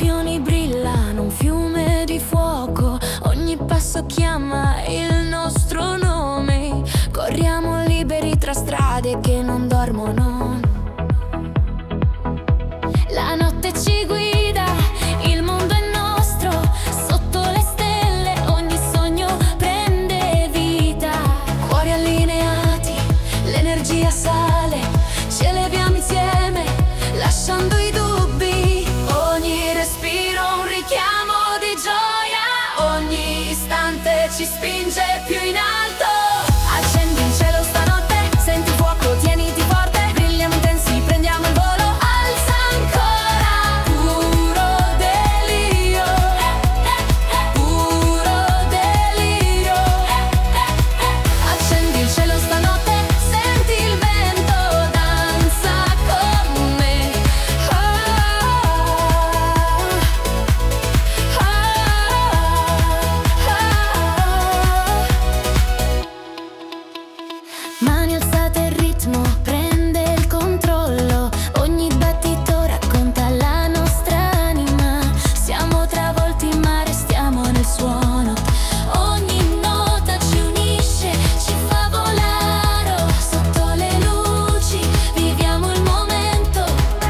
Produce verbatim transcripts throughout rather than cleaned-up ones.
lampioni brillano, un fiume di fuoco, ogni passo chiama il nostro nome. Corriamo liberi tra strade che non dormono. La notte ci guida, il mondo è nostro, sotto le stelle ogni sogno prende vita. Cuori allineati, l'energia sale, ci eleviamo insieme, lasciando i dubbi. Ogni respiro un richiamo di gioia, ogni istante ci spinge più in alto. Accendi il cielo stanotte, senti il fuoco, tieniti forte, brilliamo intensi, prendiamo il volo, alza ancora. Puro delirio, puro delirio. Accendi il cielo stanotte, senti il vento, danza con me. Oh, oh, oh. Mani alzate, il ritmo prende il controllo, ogni battito racconta la nostra anima. Siamo travolti ma restiamo nel suono, ogni nota ci unisce, ci fa volare. Sotto le luci viviamo il momento,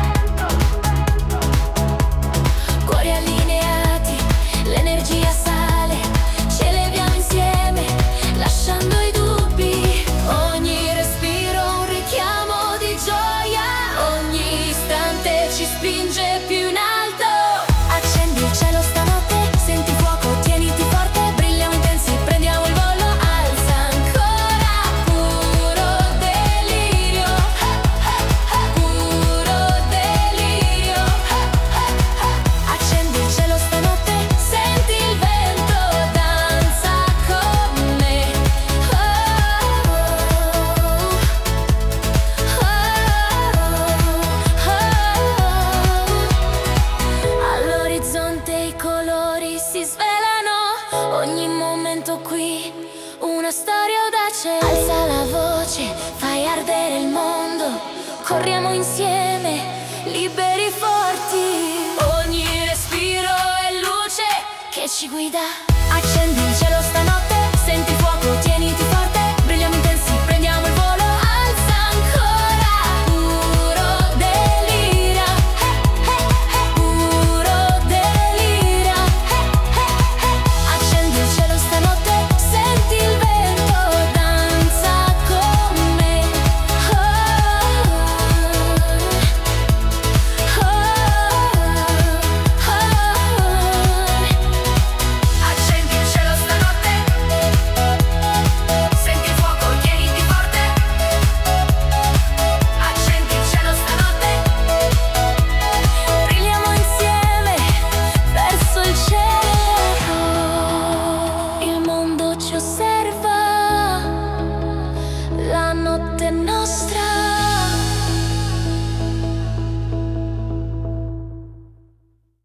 cuori allineati, l'energia sale, ci eleviamo insieme, lasciando i dubbi. Ogni respiro un richiamo di gioia, ogni istante ci spinge più in alto. Accendi il cielo stanotte, senti il fuoco, tieniti forte, brilliamo intensi, prendiamo il volo, alza ancora. Puro delirio, puro delirio. Accendi il cielo stanotte, senti il vento, danza con me. Oh, oh, oh, oh. All'orizzonte i colori si svelano, ogni momento qui una storia audace. Alza la voce, fai ardere il mondo, corriamo insieme, liberi forti. Ogni respiro è luce che ci guida. Accendi